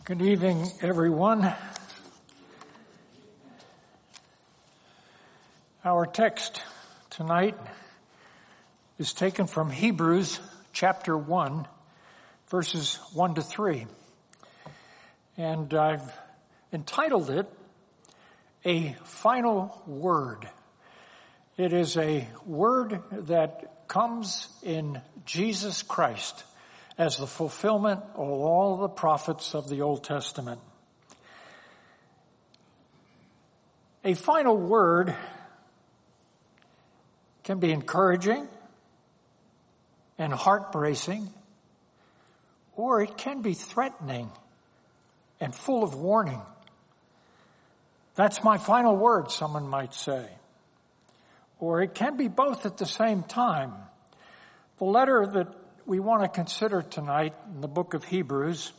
Good evening, everyone. Our text tonight is taken from Hebrews chapter 1, verses 1 to 3. And I've entitled it, A Final Word. It is a word that comes in Jesus Christ as the fulfillment of all the prophets of the Old Testament. A final word can be encouraging and heart-bracing, or it can be threatening and full of warning. That's my final word, someone might say. Or it can be both at the same time. The letter that we want to consider tonight in the book of Hebrews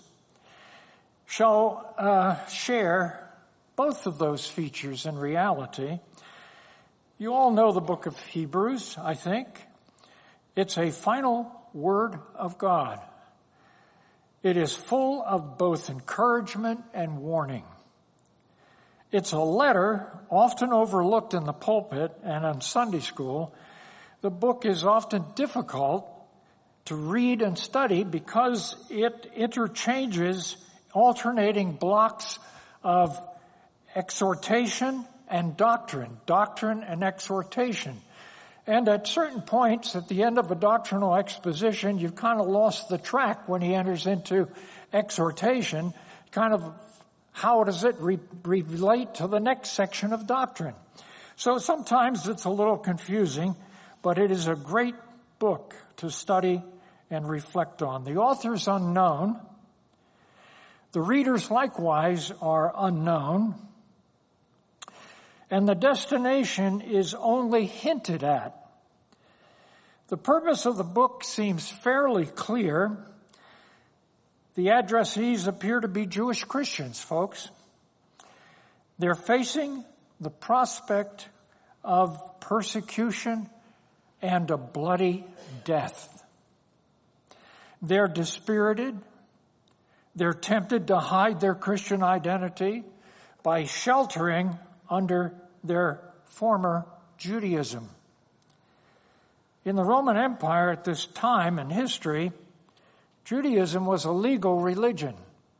shall share both of those features in reality. You all know the book of Hebrews, I think. It's a final word of God. It is full of both encouragement and warning. It's a letter often overlooked in the pulpit and in Sunday school. The book is often difficult to read and study because it interchanges alternating blocks of exhortation and doctrine and exhortation. And at certain points, at the end of a doctrinal exposition, you've kind of lost the track when he enters into exhortation, kind of how does it relate to the next section of doctrine. So sometimes it's a little confusing, but it is a great book to study and reflect on. The author's unknown. The readers likewise are unknown. And the destination is only hinted at. The purpose of the book seems fairly clear. The addressees appear to be Jewish Christians, folks. They're facing the prospect of persecution and a bloody death. They're dispirited. They're tempted to hide their Christian identity by sheltering under their former Judaism. In the Roman Empire at this time in history, Judaism was a legal religion.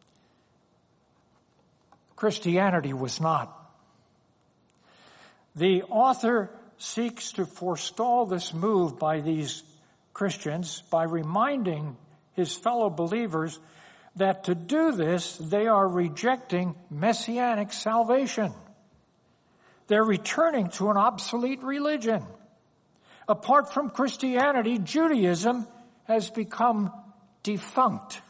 Christianity was not. The author seeks to forestall this move by these Christians by reminding his fellow believers that to do this, they are rejecting messianic salvation. They're returning to an obsolete religion. Apart from Christianity, Judaism has become defunct.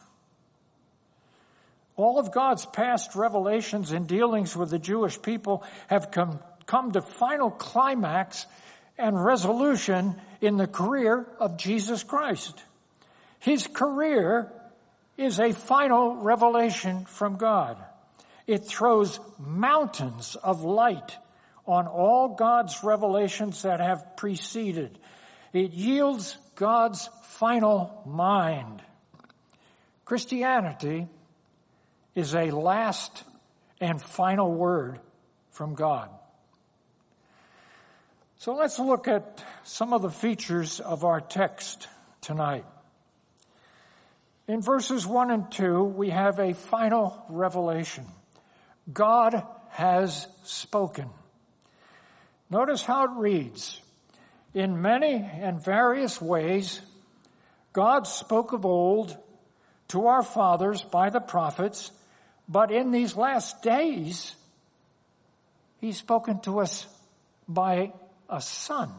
All of God's past revelations and dealings with the Jewish people have come to final climax and resolution in the career of Jesus Christ. His career is a final revelation from God. It throws mountains of light on all God's revelations that have preceded. It yields God's final mind. Christianity is a last and final word from God. So let's look at some of the features of our text tonight. In verses 1 and 2, we have a final revelation. God has spoken. Notice how it reads. In many and various ways, God spoke of old to our fathers by the prophets, but in these last days, He's spoken to us by a Son.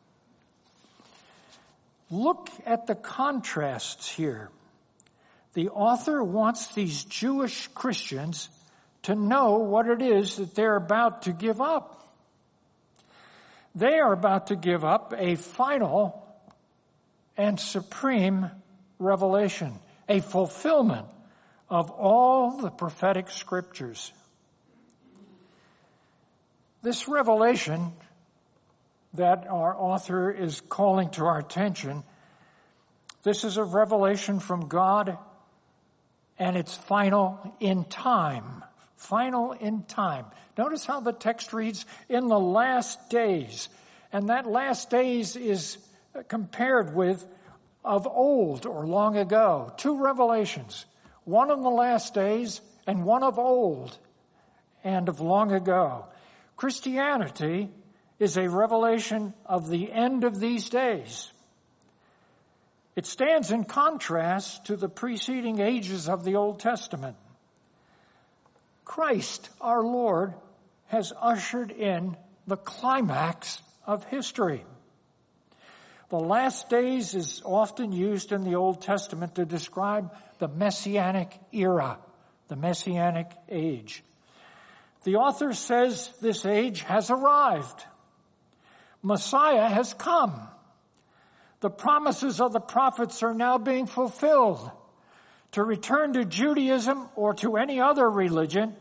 Look at the contrasts here. The author wants these Jewish Christians to know what it is that they're about to give up. They are about to give up a final and supreme revelation, a fulfillment of all the prophetic scriptures. This revelation that our author is calling to our attention, this is a revelation from God and it's final in time. Final in time. Notice how the text reads, in the last days. And that last days is compared with of old or long ago. Two revelations. One in the last days and one of old and of long ago. Christianity is a revelation of the end of these days. It stands in contrast to the preceding ages of the Old Testament. Christ, our Lord, has ushered in the climax of history. The last days is often used in the Old Testament to describe the Messianic era, the Messianic age. The author says this age has arrived. Messiah has come. The promises of the prophets are now being fulfilled. To return to Judaism or to any other religion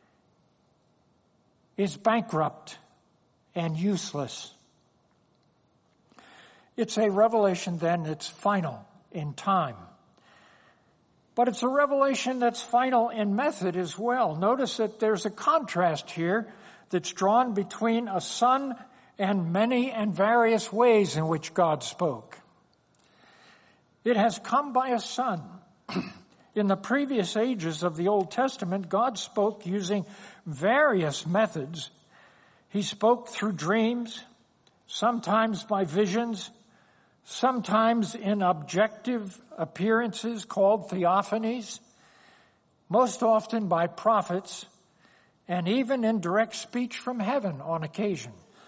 is bankrupt and useless. It's a revelation then that's final in time. But it's a revelation that's final in method as well. Notice that there's a contrast here that's drawn between a son and many and various ways in which God spoke. It has come by a son. In the previous ages of the Old Testament, God spoke using various methods. He spoke through dreams, sometimes by visions, sometimes in objective appearances called theophanies, most often by prophets, and even in direct speech from heaven on occasion.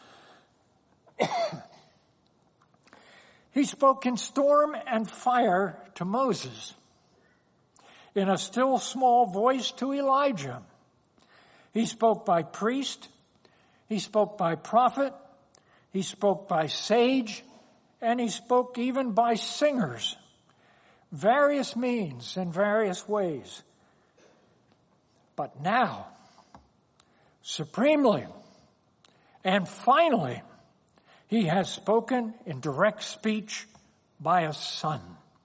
He spoke in storm and fire to Moses, in a still small voice to Elijah. He spoke by priest, he spoke by prophet, he spoke by sage, and he spoke even by singers. Various means and various ways. But now, supremely and finally, he has spoken in direct speech by a son.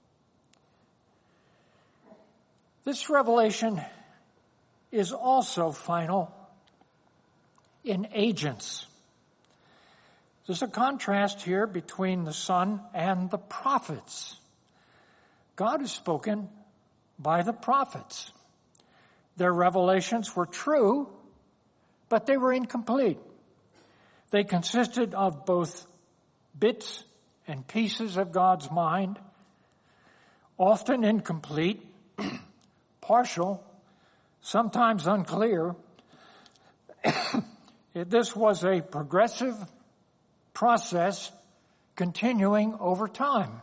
This revelation is also final in agents. There's a contrast here between the Son and the prophets. God has spoken by the prophets. Their revelations were true, but they were incomplete. They consisted of both bits and pieces of God's mind, often incomplete, partial, sometimes unclear. This was a progressive process continuing over time.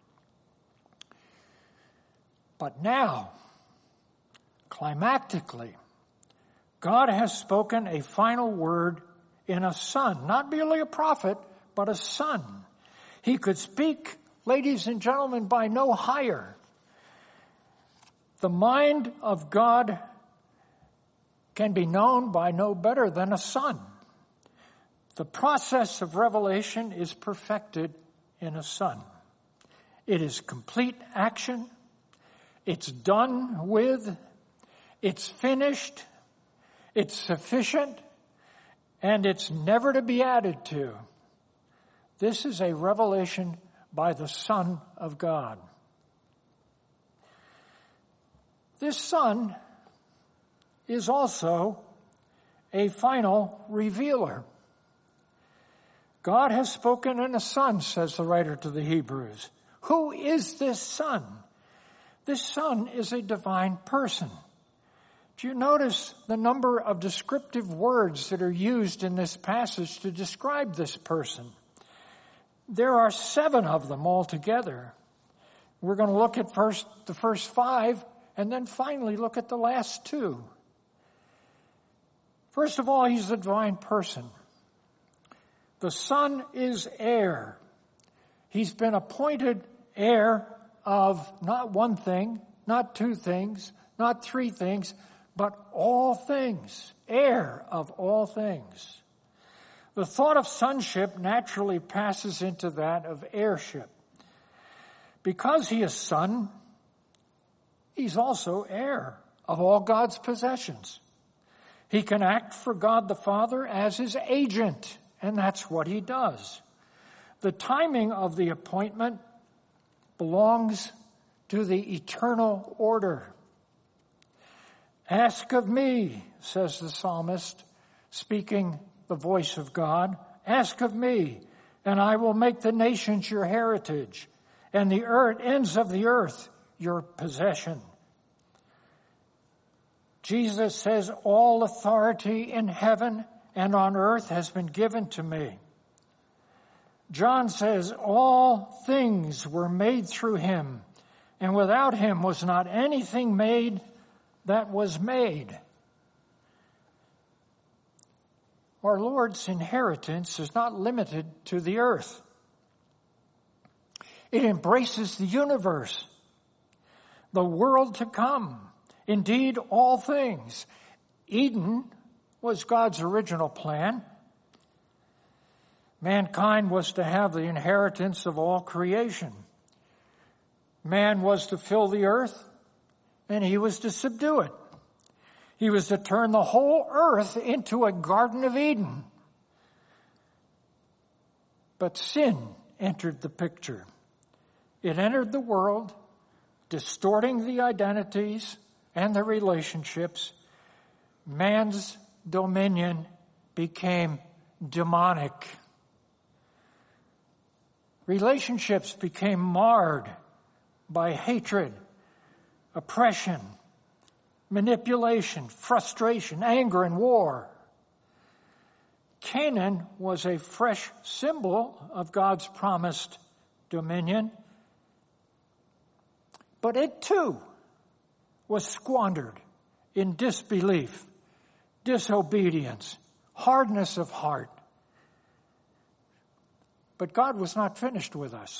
But now, climactically, God has spoken a final word in a son, not merely a prophet, but a son. He could speak, ladies and gentlemen, by no higher. The mind of God can be known by no better than a son. The process of revelation is perfected in a son. It is complete action. It's done with. It's finished. It's sufficient. And it's never to be added to. This is a revelation by the Son of God. This Son is also a final revealer. God has spoken in a Son, says the writer to the Hebrews. Who is this Son? This Son is a divine person. Do you notice the number of descriptive words that are used in this passage to describe this person? There are 7 of them altogether. We're going to look at the first 5 and then finally look at the last 2. First of all, he's a divine person. The Son is heir. He's been appointed heir of not one thing, not 2 things, not 3 things, but all things, heir of all things. The thought of sonship naturally passes into that of heirship. Because he is son, he's also heir of all God's possessions. He can act for God the Father as his agent, and that's what he does. The timing of the appointment belongs to the eternal order. Ask of me, says the psalmist, speaking the voice of God. Ask of me, and I will make the nations your heritage, and the ends of the earth your possession. Jesus says, all authority in heaven and on earth has been given to me. John says, all things were made through him, and without him was not anything made that was made. Our Lord's inheritance is not limited to the earth. It embraces the universe, the world to come, indeed all things. Eden was God's original plan. Mankind was to have the inheritance of all creation. Man was to fill the earth, and he was to subdue it. He was to turn the whole earth into a Garden of Eden. But sin entered the picture. It entered the world, distorting the identities and the relationships. Man's dominion became demonic. Relationships became marred by hatred, oppression, manipulation, frustration, anger, and war. Canaan was a fresh symbol of God's promised dominion, but it too was squandered in disbelief, disobedience, hardness of heart. But God was not finished with us.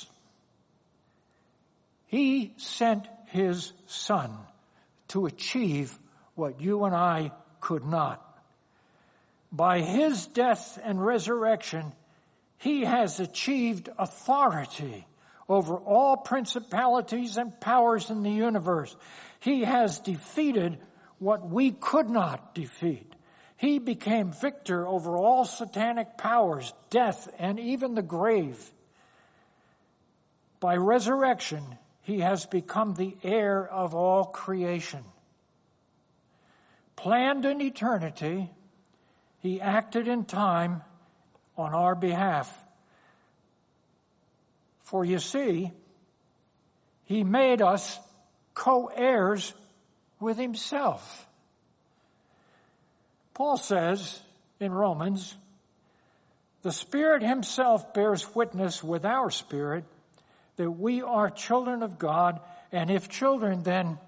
He sent his Son to achieve what you and I could not. By his death and resurrection, he has achieved authority over all principalities and powers in the universe. He has defeated what we could not defeat. He became victor over all satanic powers, death, and even the grave. By resurrection, he has become the heir of all creation. Planned in eternity, he acted in time on our behalf. For you see, he made us co-heirs with himself. Paul says in Romans, the Spirit himself bears witness with our spirit that we are children of God, and if children, then,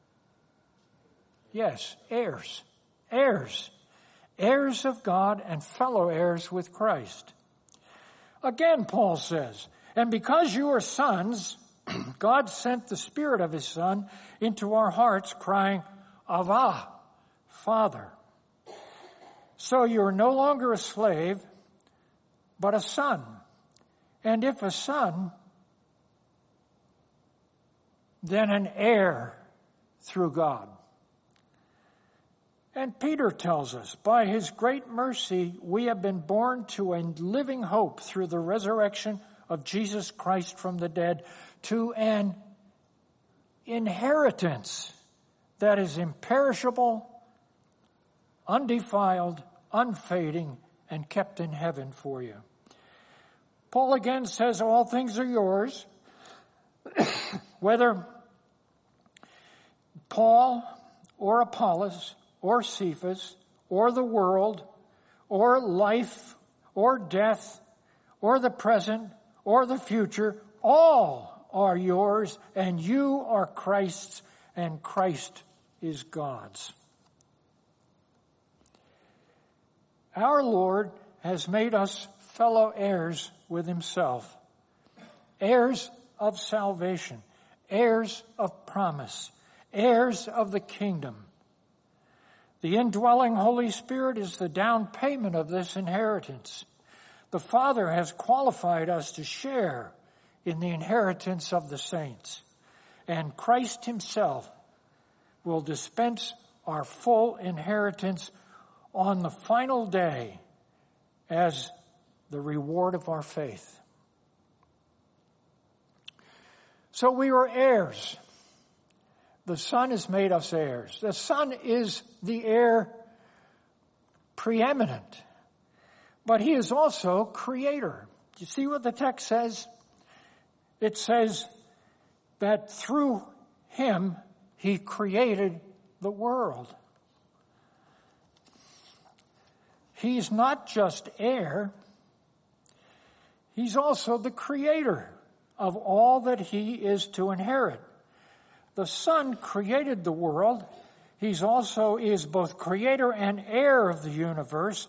yes, heirs. Heirs. Heirs of God and fellow heirs with Christ. Again, Paul says, and because you are sons, God sent the Spirit of his Son into our hearts, crying, Avah, Father. So you are no longer a slave, but a son. And if a son, then an heir through God. And Peter tells us, by his great mercy, we have been born to a living hope through the resurrection of Jesus Christ from the dead, to an inheritance that is imperishable, undefiled, unfading, and kept in heaven for you. Paul again says all things are yours, whether Paul or Apollos or Cephas or the world or life or death or the present or the future, all are yours, and you are Christ's, and Christ is God's. Our Lord has made us fellow heirs with himself, heirs of salvation, heirs of promise, heirs of the kingdom. The indwelling Holy Spirit is the down payment of this inheritance. The Father has qualified us to share in the inheritance of the saints. And Christ himself will dispense our full inheritance on the final day as the reward of our faith. So we are heirs. The Son has made us heirs. The Son is the heir preeminent, but he is also creator. You see what the text says? It says that through him he created the world. He's not just heir, he's also the creator of all that he is to inherit. The Son created the world. He's also is both creator and heir of the universe.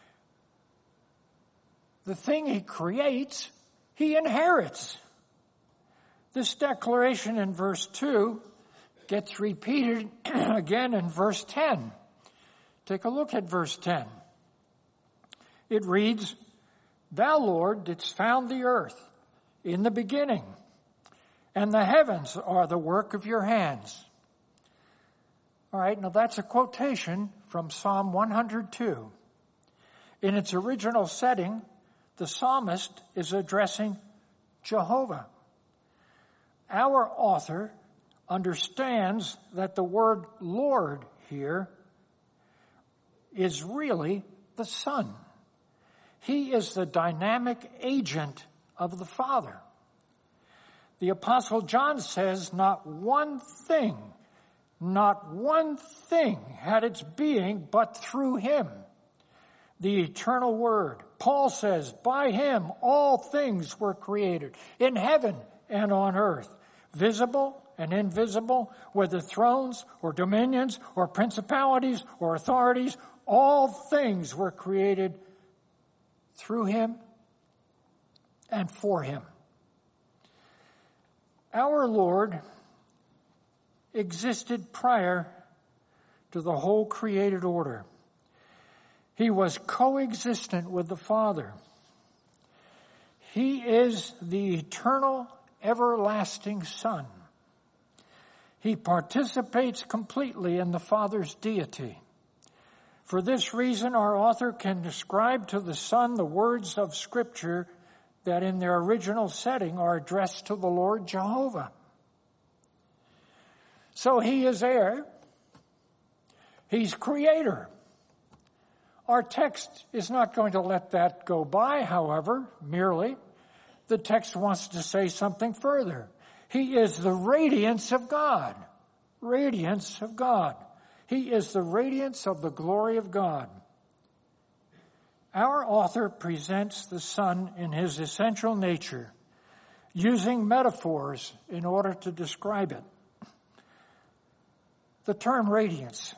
The thing he creates, he inherits. This declaration in verse 2 gets repeated again in verse 10. Take a look at verse 10. It reads, "Thou, Lord, didst found the earth in the beginning, and the heavens are the work of your hands." All right, now that's a quotation from Psalm 102. In its original setting, the psalmist is addressing Jehovah. Our author understands that the word Lord here is really the Son. He is the dynamic agent of the Father. The Apostle John says not one thing had its being but through him, the eternal Word. Paul says, by him all things were created, in heaven and on earth, visible and invisible, whether thrones or dominions or principalities or authorities, all things were created through him and for him. Our Lord existed prior to the whole created order. He was coexistent with the Father. He is the eternal, everlasting Son. He participates completely in the Father's deity. For this reason, our author can describe to the Son the words of Scripture that in their original setting are addressed to the Lord Jehovah. So he is heir. He's creator. Our text is not going to let that go by, however, merely. The text wants to say something further. He is the radiance of God. Radiance of God. He is the radiance of the glory of God. Our author presents the Son in his essential nature, using metaphors in order to describe it. The term radiance.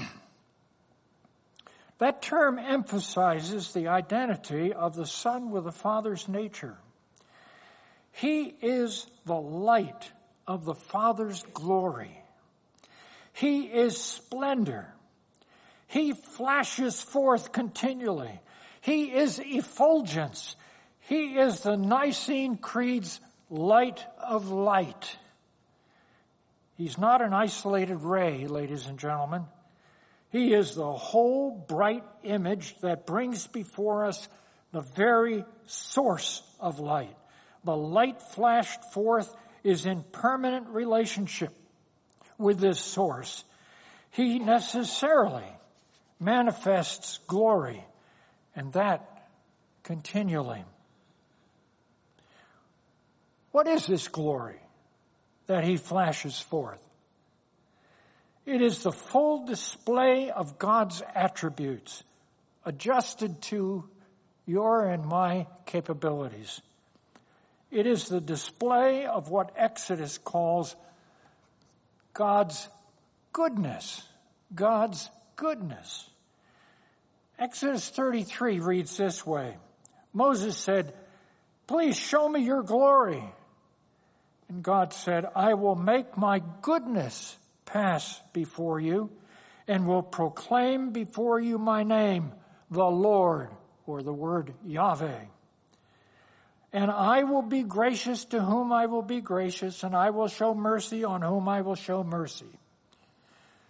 That term emphasizes the identity of the Son with the Father's nature. He is the light of the Father's glory. He is splendor. He flashes forth continually. He is effulgence. He is the Nicene Creed's light of light. He's not an isolated ray, ladies and gentlemen. He is the whole bright image that brings before us the very source of light. The light flashed forth is in permanent relationship with this source. He necessarily manifests glory, and that continually. What is this glory that he flashes forth? It is the full display of God's attributes, adjusted to your and my capabilities. It is the display of what Exodus calls God's goodness. God's goodness. Exodus 33 reads this way. Moses said, "Please show me your glory." And God said, "I will make my goodness pass before you and will proclaim before you my name, the Lord," or the word Yahweh. "And I will be gracious to whom I will be gracious, and I will show mercy on whom I will show mercy."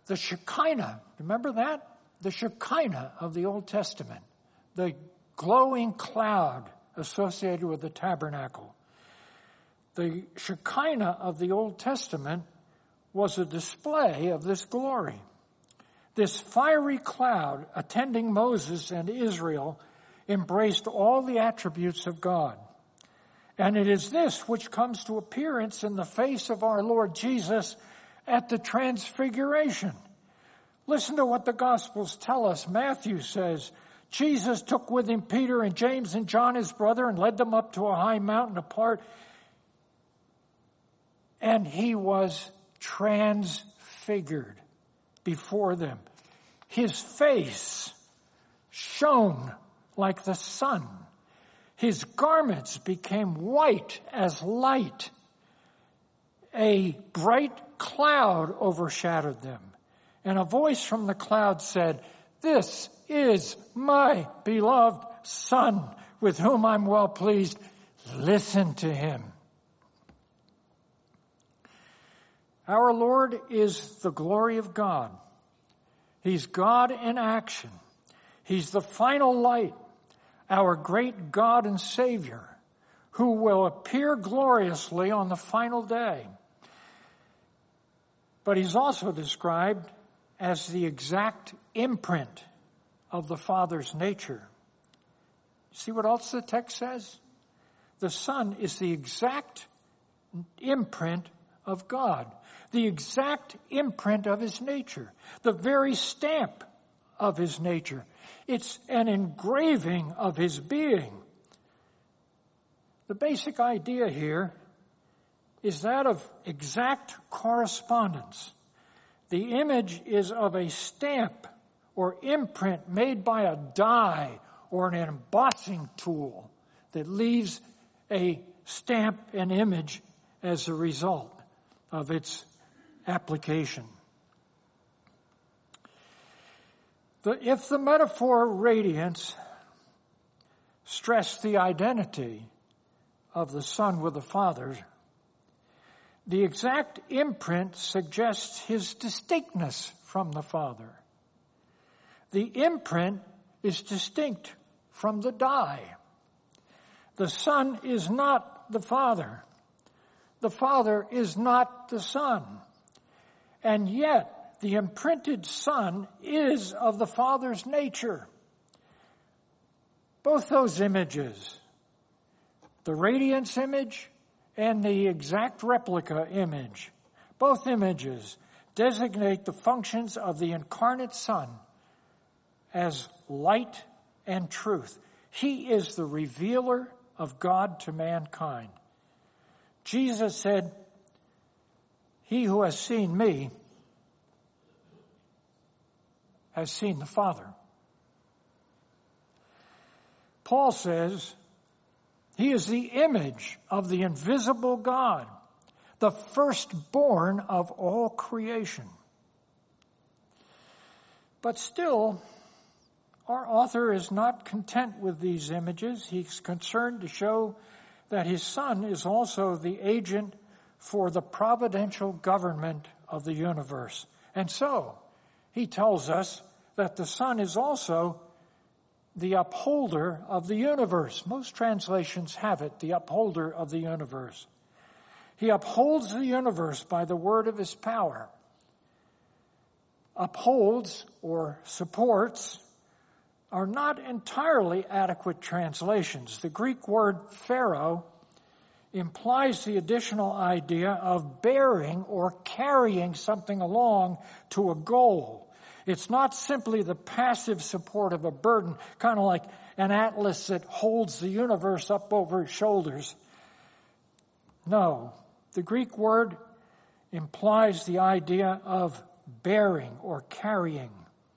the Shekinah, remember that? The Shekinah of the Old Testament, the glowing cloud associated with the tabernacle. The Shekinah of the Old Testament was a display of this glory. This fiery cloud attending Moses and Israel embraced all the attributes of God. And it is this which comes to appearance in the face of our Lord Jesus at the Transfiguration. Listen to what the Gospels tell us. Matthew says, Jesus took with him Peter and James and John his brother and led them up to a high mountain apart. And he was transfigured before them. His face shone like the sun. His garments became white as light. A bright cloud overshadowed them. And a voice from the cloud said, "This is my beloved Son, with whom I'm well pleased. Listen to him." Our Lord is the glory of God. He's God in action. He's the final light, our great God and Savior, who will appear gloriously on the final day. But he's also described as the exact imprint of the Father's nature. See what else the text says? The Son is the exact imprint of God, the exact imprint of his nature, the very stamp of his nature. It's an engraving of his being. The basic idea here is that of exact correspondence. The image is of a stamp or imprint made by a die or an embossing tool that leaves a stamp and image as a result of its application. If the metaphor radiance stressed the identity of the Son with the Father, the exact imprint suggests his distinctness from the Father. The imprint is distinct from the die. The Son is not the Father. The Father is not the Son. And yet, the imprinted Son is of the Father's nature. Both those images, the radiance image and the exact replica image, both images designate the functions of the incarnate Son as light and truth. He is the revealer of God to mankind. Jesus said, "He who has seen me has seen the Father." Paul says, "He is the image of the invisible God, the firstborn of all creation." But still, our author is not content with these images. He's concerned to show that his Son is also the agent for the providential government of the universe. And so, he tells us that the Son is also the upholder of the universe. Most translations have it, the upholder of the universe. He upholds the universe by the word of his power. Upholds or supports are not entirely adequate translations. The Greek word pharaoh implies the additional idea of bearing or carrying something along to a goal. It's not simply the passive support of a burden, kind of like an atlas that holds the universe up over his shoulders. No, the Greek word implies the idea of bearing or carrying.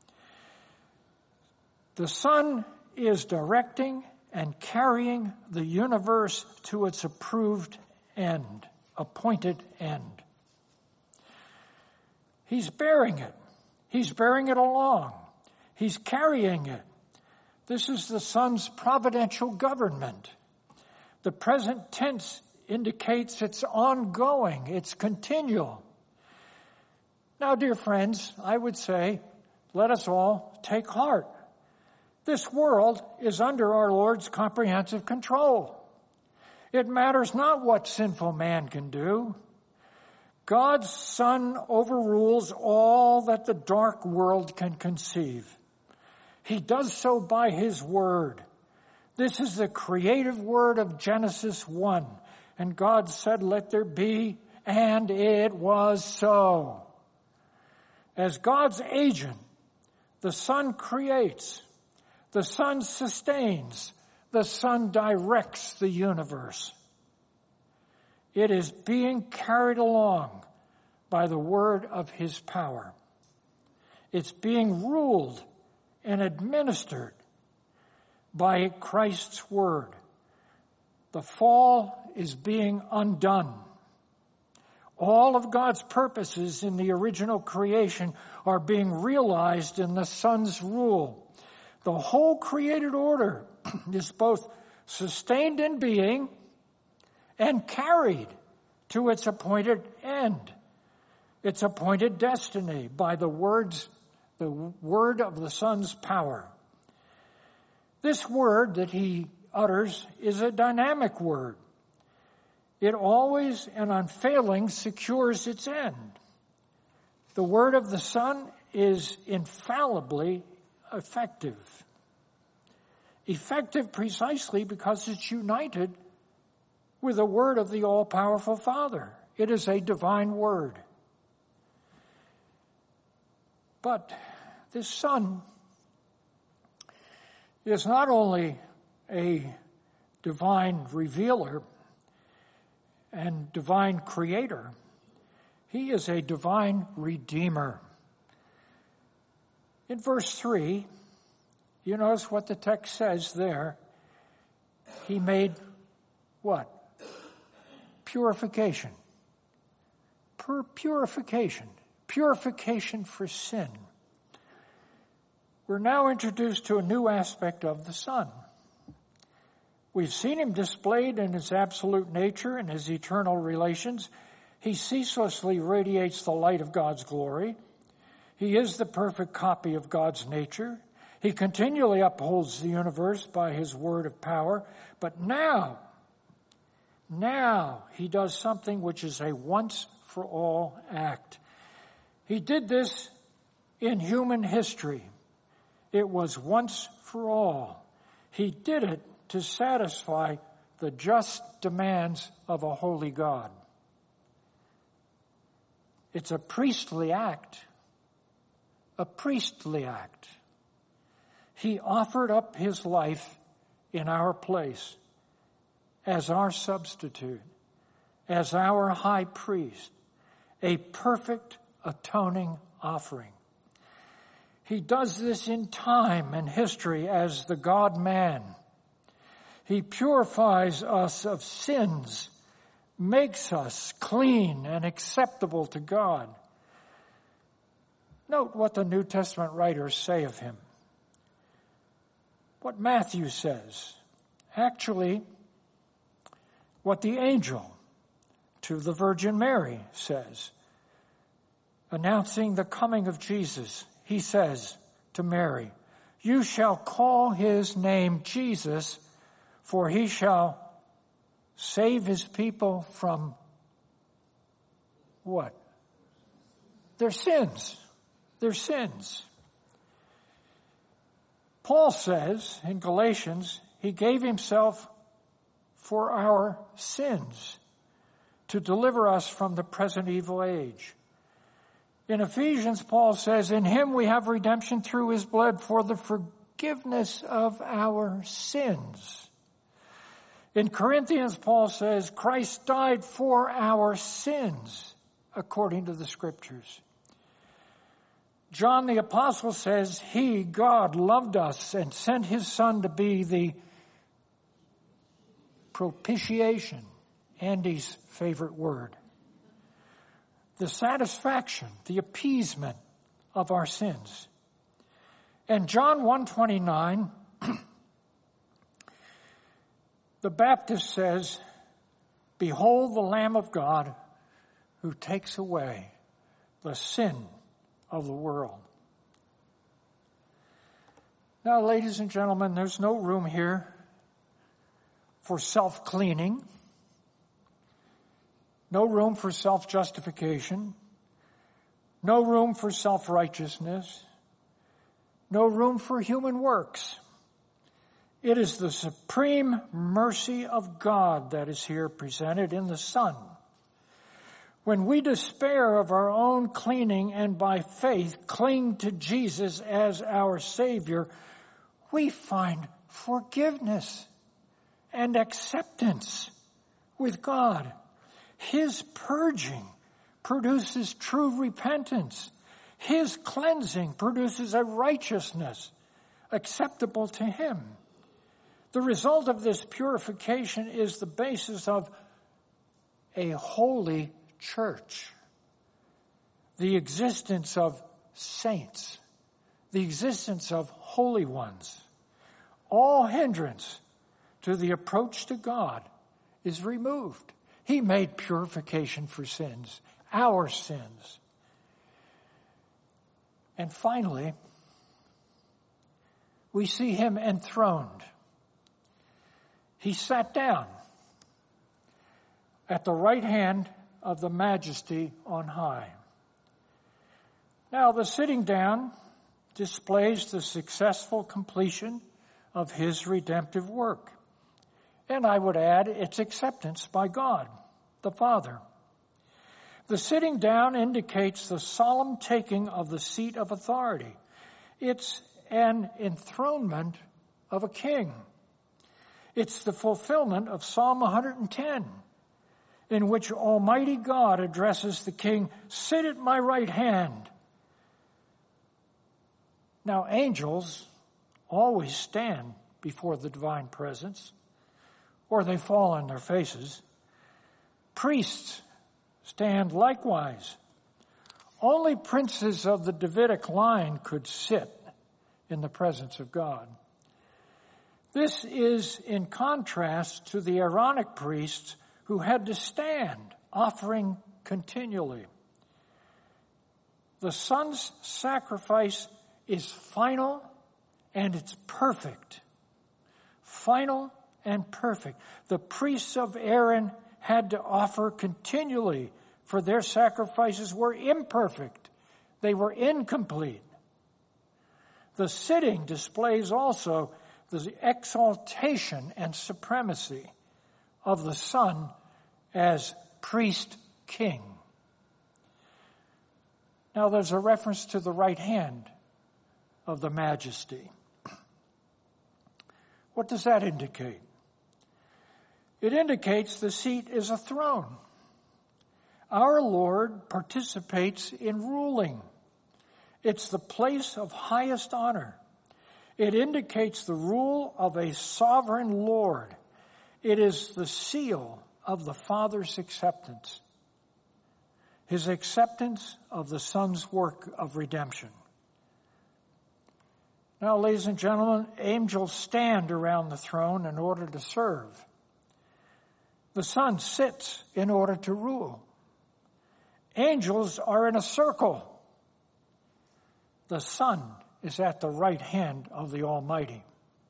The Son is directing and carrying the universe to its approved end, appointed end. He's bearing it. He's bearing it along. He's carrying it. This is the Son's providential government. The present tense indicates it's ongoing, it's continual. Now, Now, dear friends, I would say, let us all take heart. This world is under our Lord's comprehensive control. It matters not what sinful man can do. God's Son overrules all that the dark world can conceive. He does so by His Word. This is the creative word of Genesis 1. And God said, let there be, and it was so. As God's agent, the Son creates, the Son sustains, the Son directs the universe. It is being carried along by the word of His power. It's being ruled and administered by Christ's word. The fall is being undone. All of God's purposes in the original creation are being realized in the Son's rule. The whole created order is both sustained in being and carried to its appointed end, its appointed destiny by the word of the Son's power. This word that He utters is a dynamic word. It always and unfailing secures its end. The word of the Son is infallibly effective. Effective precisely because it's united with the word of the all-powerful Father. It is a divine word. But this Son is not only a divine revealer and divine creator, He is a divine redeemer. In verse 3, you notice what the text says there. He made what? Purification. Purification. Purification for sin. We're now introduced to a new aspect of the Son. We've seen Him displayed in His absolute nature and His eternal relations. He ceaselessly radiates the light of God's glory. He is the perfect copy of God's nature. He continually upholds the universe by His word of power. But now He does something which is a once-for-all act. He did this in human history. It was once for all. He did it to satisfy the just demands of a holy God. It's a priestly act. A priestly act. He offered up His life in our place as our substitute, as our high priest, a perfect atoning offering. He does this in time and history as the God-man. He purifies us of sins, makes us clean and acceptable to God. Note what the New Testament writers say of Him. What Matthew says. Actually, what the angel to the Virgin Mary says. Announcing the coming of Jesus, He says to Mary, "You shall call His name Jesus, for He shall save His people from" what? Their sins. Their sins. Paul says in Galatians, He gave Himself for our sins to deliver us from the present evil age. In Ephesians, Paul says, in Him we have redemption through His blood for the forgiveness of our sins. In Corinthians, Paul says, Christ died for our sins, according to the Scriptures. John the Apostle says, He, God, loved us and sent His Son to be the propitiation, Andy's favorite word. The satisfaction, the appeasement of our sins. And John 1:29, the Baptist says, "Behold the Lamb of God who takes away the sin of the world. Now, ladies and gentlemen, there's no room here for self-cleaning, no room for self-justification, no room for self-righteousness, no room for human works. It is the supreme mercy of God that is here presented in the Son. When we despair of our own cleaning and by faith cling to Jesus as our Savior, we find forgiveness and acceptance with God. His purging produces true repentance. His cleansing produces a righteousness acceptable to Him. The result of this purification is the basis of a holy church, the existence of saints, the existence of holy ones. All hindrance to the approach to God is removed. He made purification for sins, our sins. And finally, we see Him enthroned. He sat down at the right hand of the Majesty on high. Now, the sitting down displays the successful completion of His redemptive work. And I would add its acceptance by God, the Father. The sitting down indicates the solemn taking of the seat of authority. It's an enthronement of a king. It's the fulfillment of Psalm 110, in which Almighty God addresses the king, "Sit at my right hand." Now, angels always stand before the divine presence, or they fall on their faces. Priests stand likewise. Only princes of the Davidic line could sit in the presence of God. This is in contrast to the Aaronic priests who had to stand, offering continually. The Son's sacrifice is final and it's perfect. Final and perfect. The priests of Aaron had to offer continually, for their sacrifices were imperfect. They were incomplete. The sitting displays also the exaltation and supremacy of the Son as priest king. Now there's a reference to the right hand of the Majesty. What does that indicate? It indicates the seat is a throne. Our Lord participates in ruling. It's the place of highest honor. It indicates the rule of a sovereign Lord. It is the seal of the Father's acceptance, His acceptance of the Son's work of redemption. Now, ladies and gentlemen, angels stand around the throne in order to serve. The Son sits in order to rule. Angels are in a circle. The Son is at the right hand of the Almighty.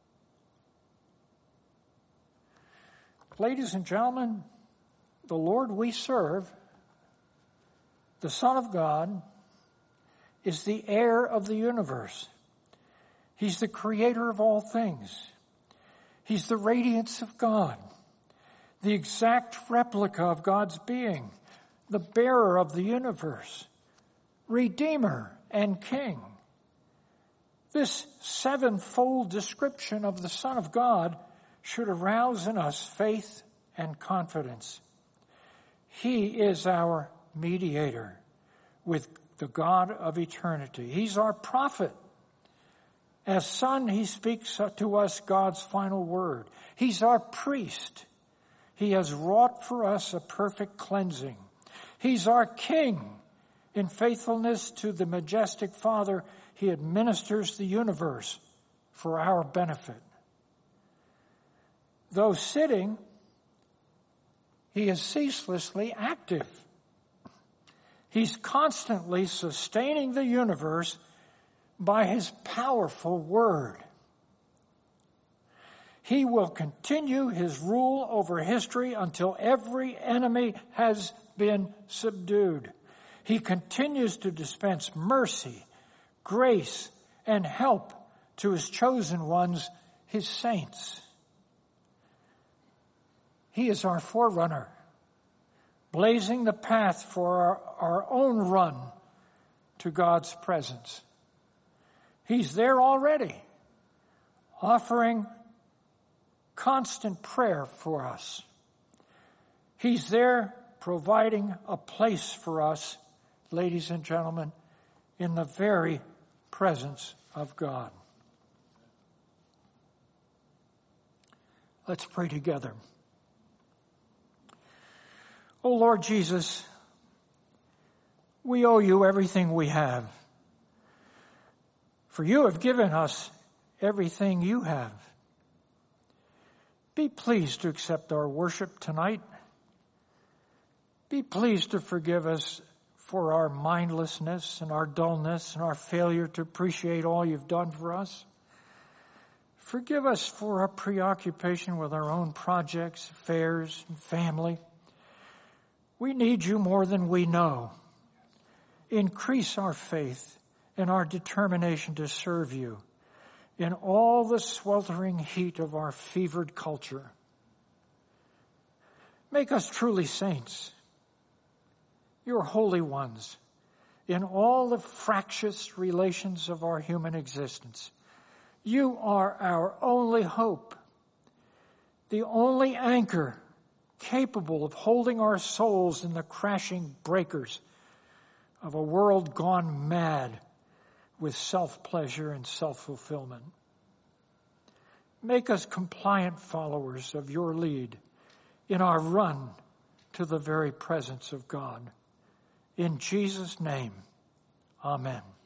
Ladies and gentlemen, the Lord we serve, the Son of God, is the heir of the universe. He's the creator of all things. He's the radiance of God, the exact replica of God's being, the bearer of the universe, Redeemer and King. This sevenfold description of the Son of God should arouse in us faith and confidence. He is our mediator with the God of eternity. He's our prophet. As Son, He speaks to us God's final word. He's our priest. He has wrought for us a perfect cleansing. He's our King. In faithfulness to the majestic Father, He administers the universe for our benefit. Though sitting, He is ceaselessly active. He's constantly sustaining the universe by his powerful word. He will continue his rule over history until every enemy has been subdued. He continues to dispense mercy, grace, and help to his chosen ones, his saints. He is our forerunner, blazing the path for our own run to God's presence. He's there already, offering constant prayer for us. He's there providing a place for us, ladies and gentlemen, in the very presence of God. Let's pray together. Oh Lord Jesus, we owe you everything we have. For you have given us everything you have. Be pleased to accept our worship tonight. Be pleased to forgive us for our mindlessness and our dullness and our failure to appreciate all you've done for us. Forgive us for our preoccupation with our own projects, affairs, and family. We need you more than we know. Increase our faith and our determination to serve you in all the sweltering heat of our fevered culture. Make us truly saints, your holy ones, in all the fractious relations of our human existence. You are our only hope, the only anchor capable of holding our souls in the crashing breakers of a world gone mad with self-pleasure and self-fulfillment. Make us compliant followers of your lead in our run to the very presence of God. In Jesus' name, amen.